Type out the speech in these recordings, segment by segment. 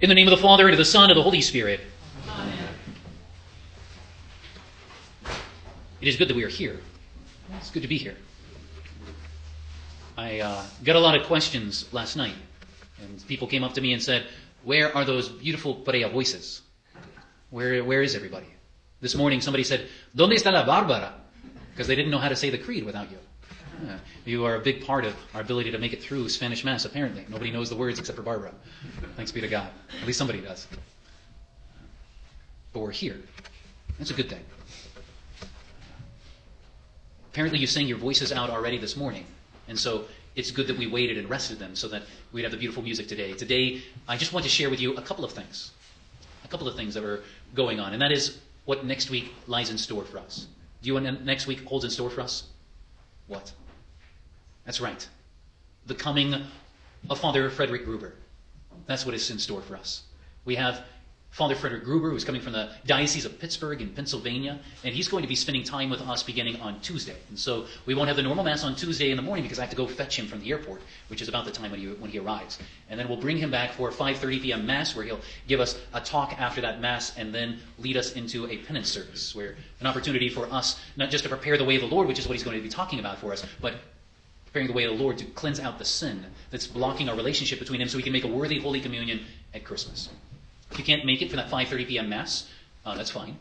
In the name of the Father, and of the Son, and of the Holy Spirit. Amen. It is good that we are here. It's good to be here. I got a lot of questions last night, and people came up to me and said, "Where are those beautiful Perea voices? Where is everybody?" This morning somebody said, "¿Dónde está la Bárbara?" Because they didn't know how to say the creed without you. You are a big part of our ability to make it through Spanish Mass, apparently. Nobody knows the words except for Barbara. Thanks be to God. At least somebody does. But we're here. That's a good thing. Apparently you sang your voices out already this morning. And so it's good that we waited and rested them so that we'd have the beautiful music today. Today, I just want to share with you a couple of things. A couple of things that are going on. And that is what next week lies in store for us. Do you know what next week holds in store for us? What? That's right. The coming of Father Frederick Gruber. That's what is in store for us. We have Father Frederick Gruber, who's coming from the Diocese of Pittsburgh in Pennsylvania, and he's going to be spending time with us beginning on Tuesday. And so we won't have the normal Mass on Tuesday in the morning because I have to go fetch him from the airport, which is about the time when he arrives. And then we'll bring him back for 5:30 p.m. Mass, where he'll give us a talk after that Mass and then lead us into a penance service, where an opportunity for us not just to prepare the way of the Lord, which is what he's going to be talking about for us, but preparing the way of the Lord to cleanse out the sin that's blocking our relationship between him so we can make a worthy Holy Communion at Christmas. If you can't make it for that 5:30 p.m. Mass, that's fine.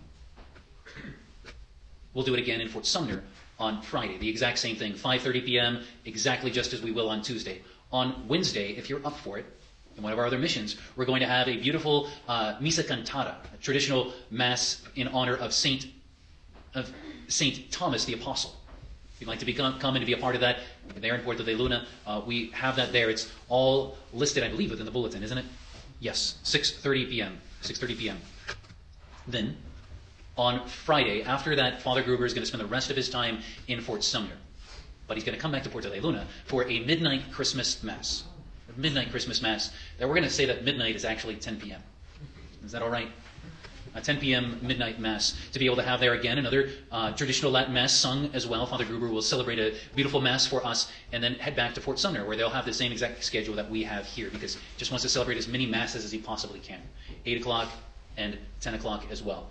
We'll do it again in Fort Sumner on Friday. The exact same thing, 5:30 p.m., exactly just as we will on Tuesday. On Wednesday, if you're up for it, in one of our other missions, we're going to have a beautiful Missa Cantata, a traditional Mass in honor of Saint Thomas the Apostle. If you'd like to come and to be a part of that, there in Puerto de Luna, we have that there. It's all listed, I believe, within the bulletin, isn't it? Yes, 6:30 p.m. 6:30 p.m. Then, on Friday, after that, Father Gruber is going to spend the rest of his time in Fort Sumner. But he's going to come back to Puerto de Luna for a midnight Christmas Mass. A midnight Christmas Mass. That we're going to say that midnight is actually 10 p.m. Is that all right? A 10 p.m. midnight Mass to be able to have there again another traditional Latin Mass sung as well. Father Gruber will celebrate a beautiful Mass for us and then head back to Fort Sumner where they'll have the same exact schedule that we have here because he just wants to celebrate as many Masses as he possibly can. 8 o'clock and 10 o'clock as well.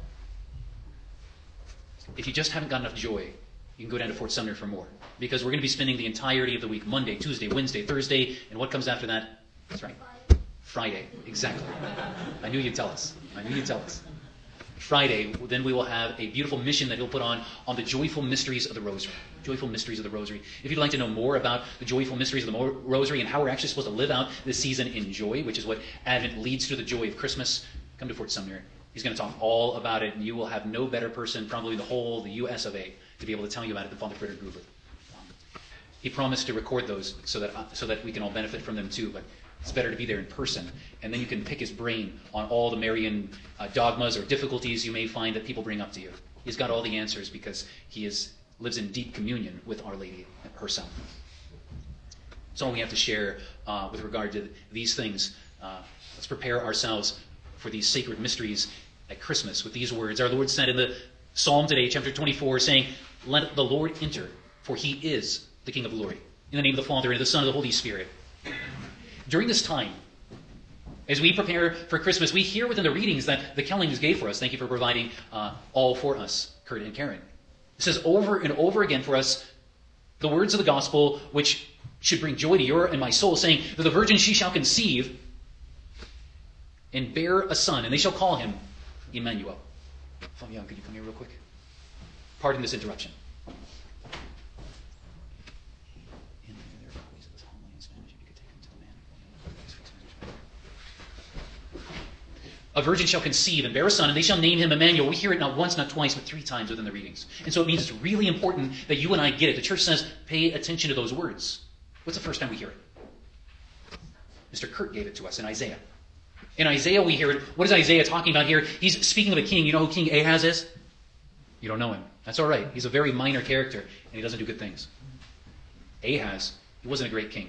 If you just haven't got enough joy, you can go down to Fort Sumner for more because we're going to be spending the entirety of the week, Monday, Tuesday, Wednesday, Thursday, and what comes after that? That's right. Friday. Exactly. I knew you'd tell us. Friday, then we will have a beautiful mission that he'll put on the joyful mysteries of the Rosary. Joyful mysteries of the Rosary. If you'd like to know more about the joyful mysteries of the Rosary and how we're actually supposed to live out this season in joy, which is what Advent leads to the joy of Christmas, come to Fort Sumner. He's going to talk all about it, and you will have no better person, probably the US of A, to be able to tell you about it than Father Frederick Gruber. He promised to record those so that we can all benefit from them too, but it's better to be there in person, and then you can pick his brain on all the Marian dogmas or difficulties you may find that people bring up to you. He's got all the answers because he lives in deep communion with Our Lady herself. That's all we have to share with regard to these things. Let's prepare ourselves for these sacred mysteries at Christmas with these words. Our Lord said in the Psalm today, chapter 24, saying, "Let the Lord enter, for he is the King of glory. In the name of the Father, and of the Son, and of the Holy Spirit." During this time, as we prepare for Christmas, we hear within the readings that the Kellings gave for us. Thank you for providing all for us, Kurt and Karen. It says over and over again for us the words of the gospel, which should bring joy to your and my soul, saying that the Virgin she shall conceive and bear a son, and they shall call him Emmanuel. Fabian, could you come here real quick? Pardon this interruption. A virgin shall conceive and bear a son, and they shall name him Emmanuel. We hear it not once, not twice, but 3 times within the readings. And so it means it's really important that you and I get it. The church says, pay attention to those words. What's the first time we hear it? Mr. Kurt gave it to us in Isaiah. In Isaiah we hear it. What is Isaiah talking about here? He's speaking of a king. You know who King Ahaz is? You don't know him. That's all right. He's a very minor character, and he doesn't do good things. Ahaz, he wasn't a great king.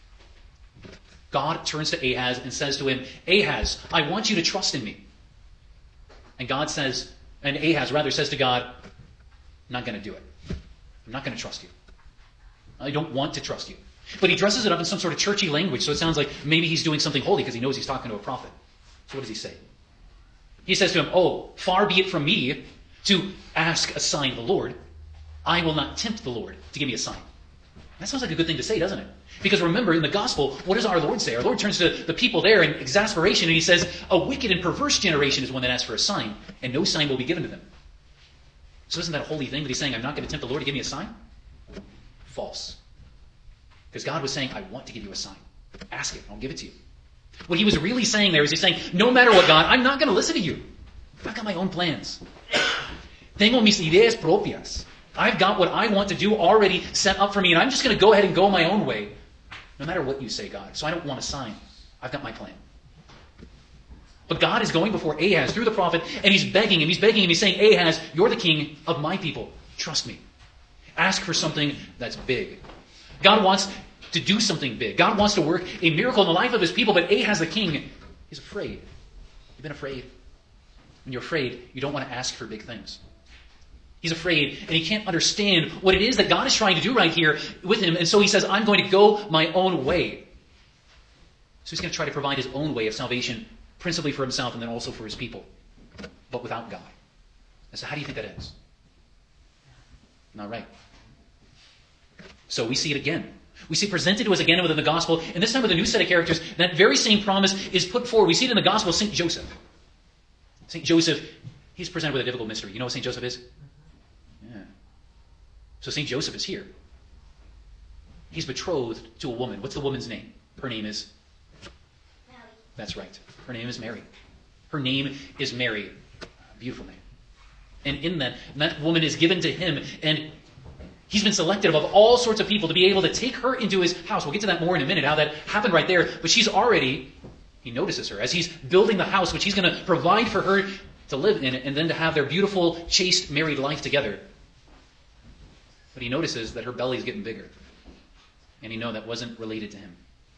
God turns to Ahaz and says to him, "Ahaz, I want you to trust in me." And Ahaz says to God, "I'm not going to do it. I'm not going to trust you. I don't want to trust you." But he dresses it up in some sort of churchy language, so it sounds like maybe he's doing something holy because he knows he's talking to a prophet. So what does he say? He says to him, "Oh, far be it from me to ask a sign of the Lord. I will not tempt the Lord to give me a sign." That sounds like a good thing to say, doesn't it? Because remember, in the gospel, what does our Lord say? Our Lord turns to the people there in exasperation, and he says, "A wicked and perverse generation is one that asks for a sign, and no sign will be given to them." So isn't that a holy thing that he's saying, I'm not going to tempt the Lord to give me a sign? False. Because God was saying, I want to give you a sign. Ask it, I'll give it to you. What he was really saying there is he's saying, no matter what, God, I'm not going to listen to you. I've got my own plans. Tengo mis ideas propias. I've got what I want to do already set up for me, and I'm just going to go ahead and go my own way, no matter what you say, God. So I don't want a sign. I've got my plan. But God is going before Ahaz through the prophet, and he's begging him. He's saying, Ahaz, you're the king of my people. Trust me. Ask for something that's big. God wants to do something big. God wants to work a miracle in the life of his people, but Ahaz the king is afraid. You've been afraid. When you're afraid, you don't want to ask for big things. He's afraid, and he can't understand what it is that God is trying to do right here with him, and so he says, I'm going to go my own way. So he's going to try to provide his own way of salvation, principally for himself and then also for his people, but without God. And so how do you think that is? Not right. So we see it again. We see it presented to us again within the gospel, and this time with a new set of characters. That very same promise is put forward. We see it in the gospel of St. Joseph. St. Joseph, he's presented with a difficult mystery. You know what St. Joseph is? Yeah. So St. Joseph is here. He's betrothed to a woman. What's the woman's name? Her name is? Mary. That's right. Her name is Mary. Her name is Mary. Beautiful name. And in that woman is given to him, and he's been selected above all sorts of people to be able to take her into his house. We'll get to that more in a minute, how that happened right there. But she's already, he notices her as he's building the house, which he's going to provide for her to live in, and then to have their beautiful, chaste, married life together. But he notices that her belly's getting bigger. And he knows that wasn't related to him.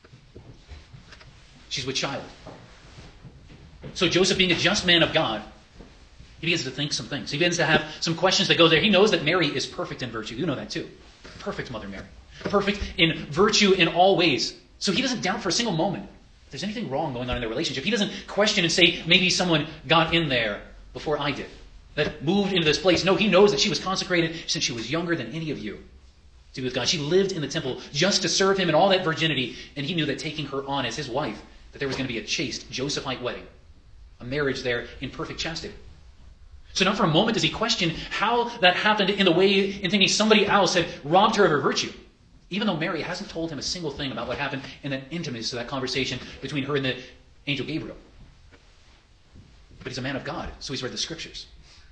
She's with child. So Joseph, being a just man of God, he begins to think some things. He begins to have some questions that go there. He knows that Mary is perfect in virtue. You know that too. Perfect Mother Mary. Perfect in virtue in all ways. So he doesn't doubt for a single moment if there's anything wrong going on in their relationship. He doesn't question and say, maybe someone got in there before I did, that moved into this place. No, he knows that she was consecrated since she was younger than any of you to be with God. She lived in the temple just to serve him in all that virginity, and he knew that taking her on as his wife, that there was going to be a chaste Josephite wedding, a marriage there in perfect chastity. So not for a moment does he question how that happened in the way in thinking somebody else had robbed her of her virtue. Even though Mary hasn't told him a single thing about what happened in that intimacy, that conversation between her and the angel Gabriel. But he's a man of God, so he's read the scriptures.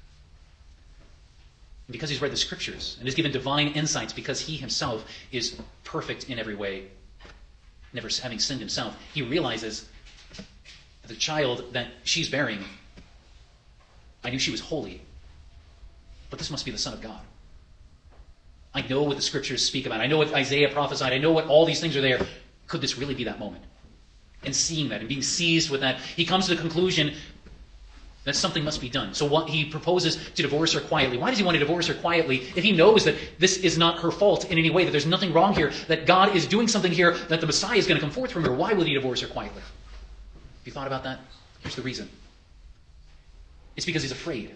And because he's read the scriptures and is given divine insights, because he himself is perfect in every way, never having sinned himself, he realizes that the child that she's bearing, I knew she was holy, but this must be the Son of God. I know what the scriptures speak about. I know what Isaiah prophesied. I know what all these things are there. Could this really be that moment? And seeing that and being seized with that, he comes to the conclusion that something must be done. So what he proposes to divorce her quietly. Why does he want to divorce her quietly if he knows that this is not her fault in any way, that there's nothing wrong here, that God is doing something here, that the Messiah is going to come forth from her? Why will he divorce her quietly? Have you thought about that? Here's the reason. It's because he's afraid.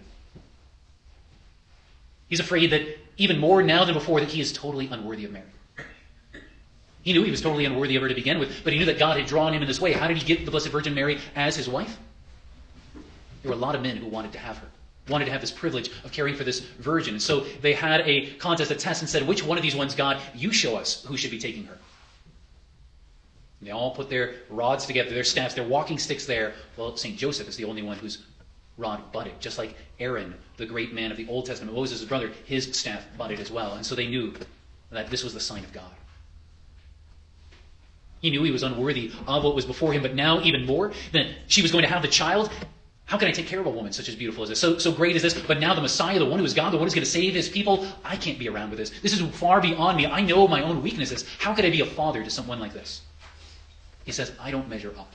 He's afraid that even more now than before that he is totally unworthy of Mary. He knew he was totally unworthy of her to begin with, but he knew that God had drawn him in this way. How did he get the Blessed Virgin Mary as his wife? There were a lot of men who wanted to have her, wanted to have this privilege of caring for this virgin. And so they had a contest, a test, and said, which one of these ones, God, you show us who should be taking her. And they all put their rods together, their staffs, their walking sticks there. Well, St. Joseph is the only one whose rod budded, just like Aaron, the great man of the Old Testament, Moses' brother, his staff budded as well. And so they knew that this was the sign of God. He knew he was unworthy of what was before him, but now even more, that she was going to have the child. How can I take care of a woman such as beautiful as this? So great as this, but now the Messiah, the one who is God, the one who's going to save his people, I can't be around with this. This is far beyond me. I know my own weaknesses. How could I be a father to someone like this? He says, I don't measure up.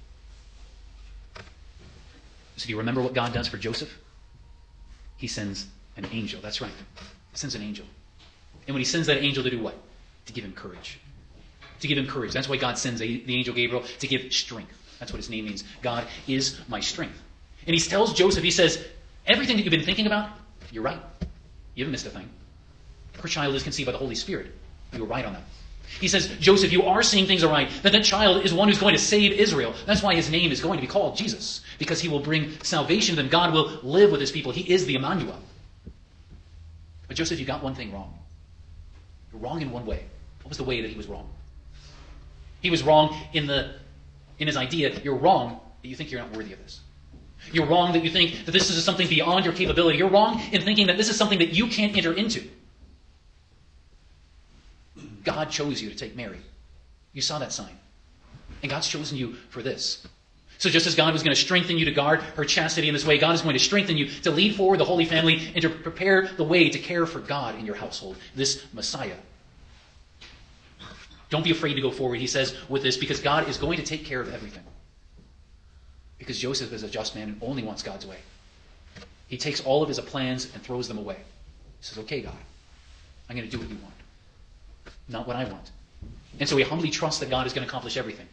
So do you remember what God does for Joseph? He sends an angel. That's right. He sends an angel. And when he sends that angel to do what? To give him courage. To give him courage. That's why God sends the angel Gabriel, to give strength. That's what his name means. God is my strength. And he tells Joseph, he says, everything that you've been thinking about, you're right. You haven't missed a thing. Her child is conceived by the Holy Spirit. You were right on that. He says, Joseph, you are seeing things are right. That child is one who's going to save Israel. That's why his name is going to be called Jesus. Because he will bring salvation to them. God will live with his people. He is the Emmanuel. But Joseph, you got one thing wrong. You're wrong in one way. What was the way that he was wrong? He was wrong in his idea. You're wrong that you think you're not worthy of this. You're wrong that you think that this is something beyond your capability. You're wrong in thinking that this is something that you can't enter into. God chose you to take Mary. You saw that sign. And God's chosen you for this. So just as God was going to strengthen you to guard her chastity in this way, God is going to strengthen you to lead forward the Holy Family and to prepare the way to care for God in your household, this Messiah. Don't be afraid to go forward, he says, with this, because God is going to take care of everything. Because Joseph is a just man and only wants God's way. He takes all of his plans and throws them away. He says, okay, God, I'm going to do what you want, not what I want. And so we humbly trust that God is going to accomplish everything.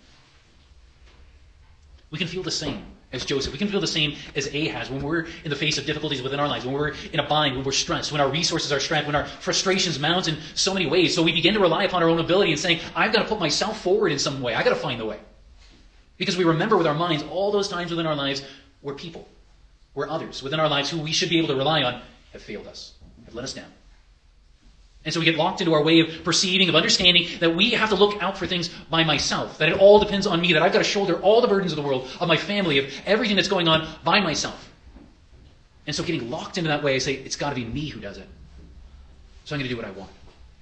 We can feel the same as Joseph. We can feel the same as Ahaz when we're in the face of difficulties within our lives, when we're in a bind, when we're stressed, when our resources are strapped, when our frustrations mount in so many ways. So we begin to rely upon our own ability and saying, I've got to put myself forward in some way. I've got to find the way. Because we remember with our minds all those times within our lives where people, where others within our lives who we should be able to rely on have failed us, have let us down. And so we get locked into our way of perceiving, of understanding that we have to look out for things by myself, that it all depends on me, that I've got to shoulder all the burdens of the world, of my family, of everything that's going on by myself. And so getting locked into that way, I say, it's got to be me who does it. So I'm going to do what I want.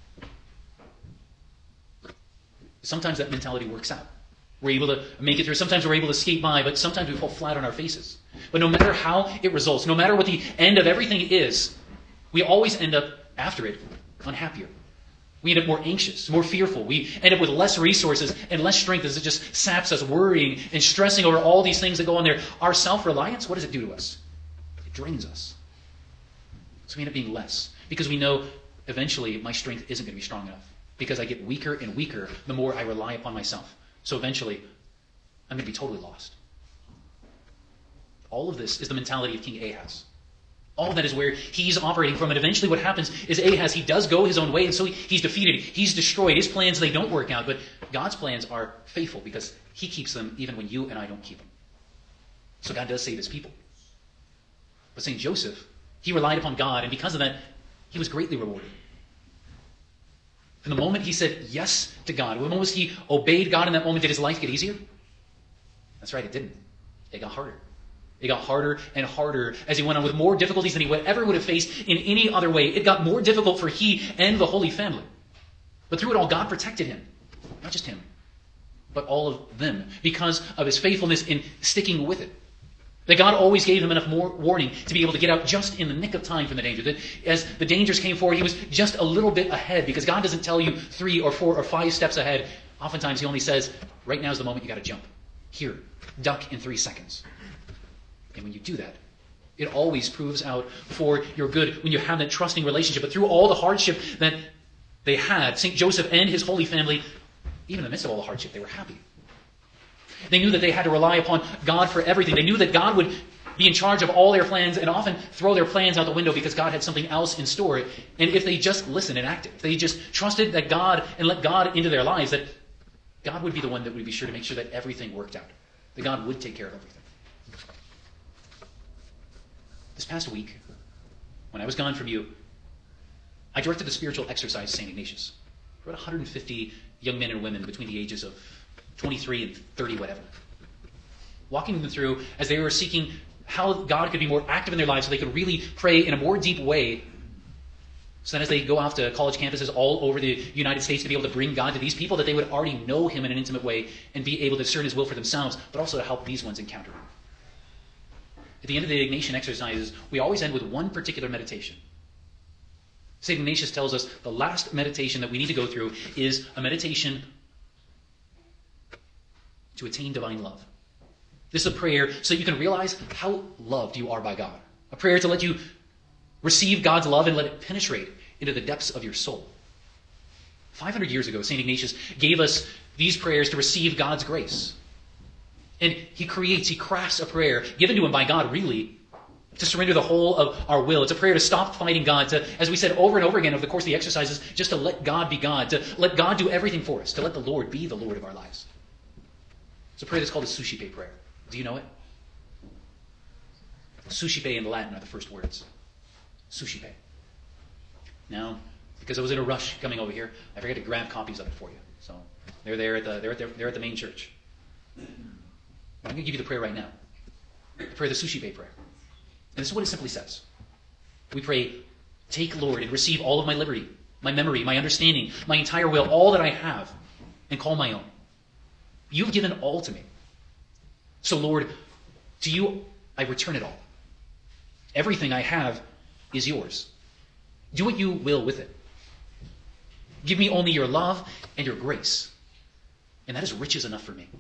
Sometimes that mentality works out. We're able to make it through. Sometimes we're able to skate by, but sometimes we fall flat on our faces. But no matter how it results, no matter what the end of everything is, we always end up, after it, unhappier. We end up more anxious, more fearful. We end up with less resources and less strength as it just saps us, worrying and stressing over all these things that go on there. Our self-reliance, what does it do to us? It drains us. So we end up being less because we know eventually my strength isn't going to be strong enough because I get weaker and weaker the more I rely upon myself. So eventually, I'm going to be totally lost. All of this is the mentality of King Ahaz. All of that is where he's operating from. And eventually what happens is Ahaz, he does go his own way, and so he's defeated. He's destroyed. His plans, they don't work out. But God's plans are faithful because he keeps them even when you and I don't keep them. So God does save his people. But St. Joseph, he relied upon God, and because of that, he was greatly rewarded. From the moment he said yes to God, the moment he obeyed God in that moment, did his life get easier? That's right, it didn't. It got harder. It got harder and harder as he went on with more difficulties than he would have faced in any other way. It got more difficult for he and the Holy Family. But through it all, God protected him. Not just him, but all of them because of his faithfulness in sticking with it. That God always gave him enough more warning to be able to get out just in the nick of time from the danger. That as the dangers came forward, he was just a little bit ahead because God doesn't tell you 3 or 4 or 5 steps ahead. Oftentimes he only says, right now is the moment you got to jump. Here, duck in 3 seconds. And when you do that, it always proves out for your good when you have that trusting relationship. But through all the hardship that they had, St. Joseph and his Holy Family, even in the midst of all the hardship, they were happy. They knew that they had to rely upon God for everything. They knew that God would be in charge of all their plans and often throw their plans out the window because God had something else in store. And if they just listened and acted, if they just trusted that God and let God into their lives, that God would be the one that would be sure to make sure that everything worked out. That God would take care of everything. This past week, when I was gone from you, I directed a spiritual exercise to St. Ignatius. For about 150 young men and women between the ages of 23 and 30, whatever. Walking them through as they were seeking how God could be more active in their lives so they could really pray in a more deep way. So that as they go off to college campuses all over the United States to be able to bring God to these people, that they would already know him in an intimate way and be able to discern his will for themselves, but also to help these ones encounter him. At the end of the Ignatian exercises, we always end with one particular meditation. St. Ignatius tells us the last meditation that we need to go through is a meditation to attain divine love. This is a prayer so that you can realize how loved you are by God. A prayer to let you receive God's love and let it penetrate into the depths of your soul. 500 years ago, St. Ignatius gave us these prayers to receive God's grace. And he crafts a prayer given to him by God, really, to surrender the whole of our will. It's a prayer to stop fighting God, to, as we said over and over again over the course of the exercises, just to let God be God, to let God do everything for us, to let the Lord be the Lord of our lives. It's a prayer that's called the Suscipe prayer. Do you know it? Suscipe in Latin are the first words. Suscipe. Now, because I was in a rush coming over here, I forgot to grab copies of it for you. So they're there at the main church. I'm going to give you the prayer right now. The prayer, the Suscipe prayer. And this is what it simply says. We pray, take, Lord, and receive all of my liberty, my memory, my understanding, my entire will, all that I have, and call my own. You've given all to me. So, Lord, to you I return it all. Everything I have is yours. Do what you will with it. Give me only your love and your grace. And that is riches enough for me.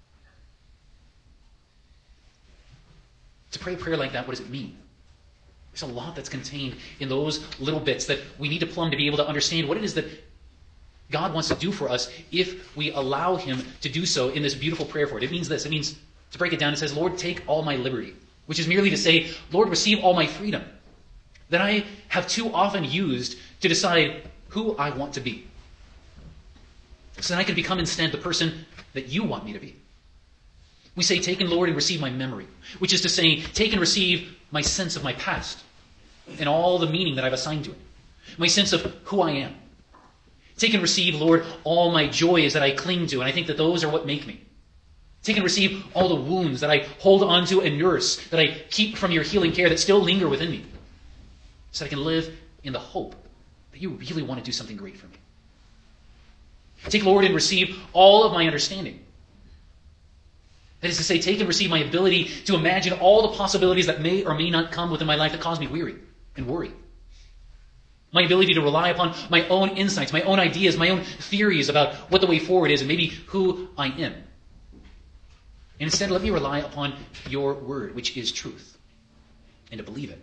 To pray a prayer like that, what does it mean? There's a lot that's contained in those little bits that we need to plumb to be able to understand what it is that God wants to do for us if we allow him to do so in this beautiful prayer for it. It means this. It means, to break it down, it says, Lord, take all my liberty, which is merely to say, Lord, receive all my freedom that I have too often used to decide who I want to be, so that I can become instead the person that you want me to be. We say, take and Lord, and receive my memory, which is to say, take and receive my sense of my past and all the meaning that I've assigned to it, my sense of who I am. Take and receive, Lord, all my joys that I cling to, and I think that those are what make me. Take and receive all the wounds that I hold on to and nurse, that I keep from your healing care, that still linger within me, so that I can live in the hope that you really want to do something great for me. Take, Lord, and receive all of my understanding. That is to say, take and receive my ability to imagine all the possibilities that may or may not come within my life that cause me weary and worry. My ability to rely upon my own insights, my own ideas, my own theories about what the way forward is and maybe who I am. And instead, let me rely upon your word, which is truth, and to believe it.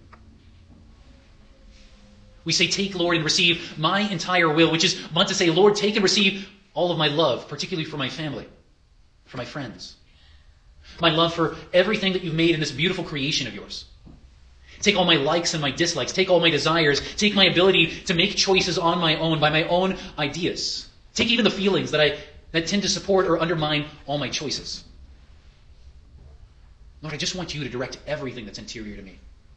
We say, take, Lord, and receive my entire will, which is meant to say, Lord, take and receive all of my love, particularly for my family, for my friends, my love for everything that you've made in this beautiful creation of yours. Take all my likes and my dislikes. Take all my desires. Take my ability to make choices on my own, by my own ideas. Take even the feelings that tend to support or undermine all my choices. Lord, I just want you to direct everything that's interior to me.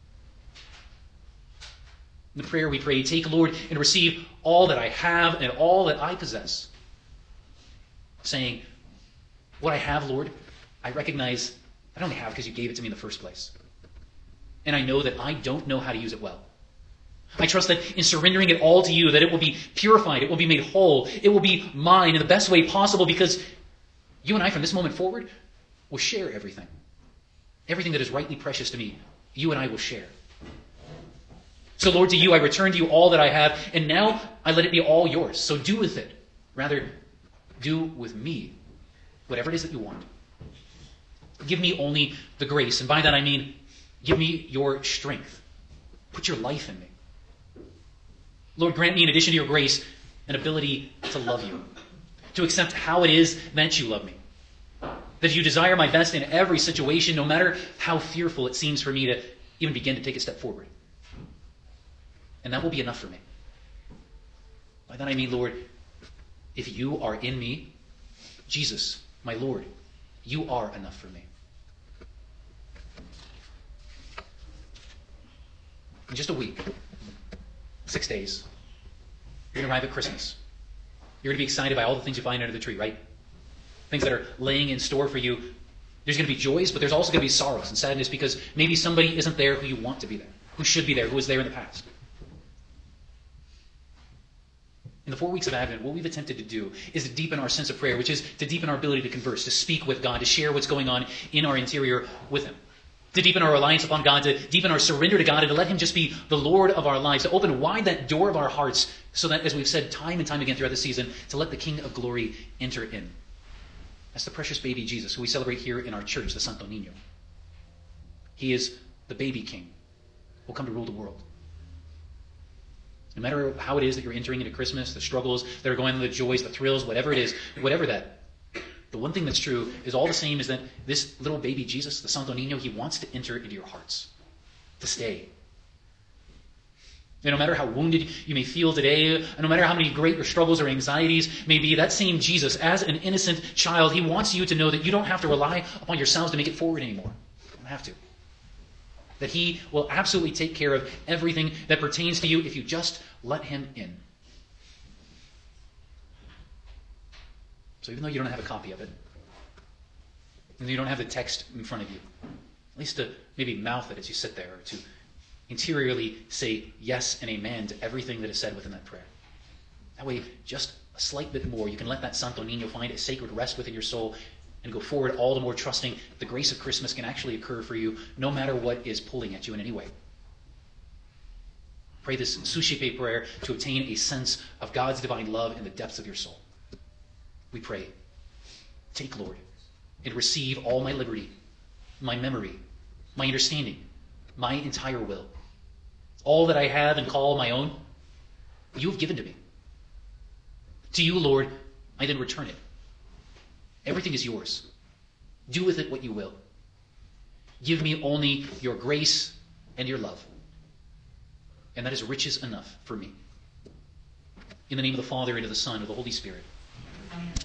In the prayer we pray, take, Lord, and receive all that I have and all that I possess. Saying, what I have, Lord, I recognize I only have because you gave it to me in the first place. And I know that I don't know how to use it well. I trust that in surrendering it all to you, that it will be purified, it will be made whole, it will be mine in the best way possible, because you and I, from this moment forward, will share everything. Everything that is rightly precious to me, you and I will share. So, Lord, to you I return to you all that I have, and now I let it be all yours. So do with it. Rather, do with me whatever it is that you want. Give me only the grace, and by that I mean, give me your strength. Put your life in me. Lord, grant me, in addition to your grace, an ability to love you, to accept how it is that you love me, that you desire my best in every situation, no matter how fearful it seems for me to even begin to take a step forward. And that will be enough for me. By that I mean, Lord, if you are in me, Jesus, my Lord, you are enough for me. In just a week, 6 days, you're going to arrive at Christmas. You're going to be excited by all the things you find under the tree, right? Things that are laying in store for you. There's going to be joys, but there's also going to be sorrows and sadness, because maybe somebody isn't there who you want to be there, who should be there, who was there in the past. In the 4 weeks of Advent, what we've attempted to do is to deepen our sense of prayer, which is to deepen our ability to converse, to speak with God, to share what's going on in our interior with him, to deepen our reliance upon God, to deepen our surrender to God, and to let him just be the Lord of our lives, to open wide that door of our hearts so that, as we've said time and time again throughout the season, to let the King of Glory enter in. That's the precious baby Jesus, who we celebrate here in our church, the Santo Niño. He is the baby king who will come to rule the world. No matter how it is that you're entering into Christmas, the struggles that are going on, the joys, the thrills, whatever it is, whatever that The one thing that's true is all the same is that this little baby Jesus, the Santo Niño, he wants to enter into your hearts, to stay. And no matter how wounded you may feel today, and no matter how many great your struggles or anxieties may be, that same Jesus, as an innocent child, he wants you to know that you don't have to rely upon yourselves to make it forward anymore. You don't have to. That he will absolutely take care of everything that pertains to you if you just let him in. So even though you don't have a copy of it, and you don't have the text in front of you, at least to maybe mouth it as you sit there, or to interiorly say yes and amen to everything that is said within that prayer. That way, just a slight bit more, you can let that Santo Niño find a sacred rest within your soul and go forward all the more trusting that the grace of Christmas can actually occur for you no matter what is pulling at you in any way. Pray this Suscipe prayer to obtain a sense of God's divine love in the depths of your soul. We pray, take, Lord, and receive all my liberty, my memory, my understanding, my entire will. All that I have and call my own, you have given to me. To you, Lord, I then return it. Everything is yours. Do with it what you will. Give me only your grace and your love. And that is riches enough for me. In the name of the Father, and of the Son, and of the Holy Spirit. Amen.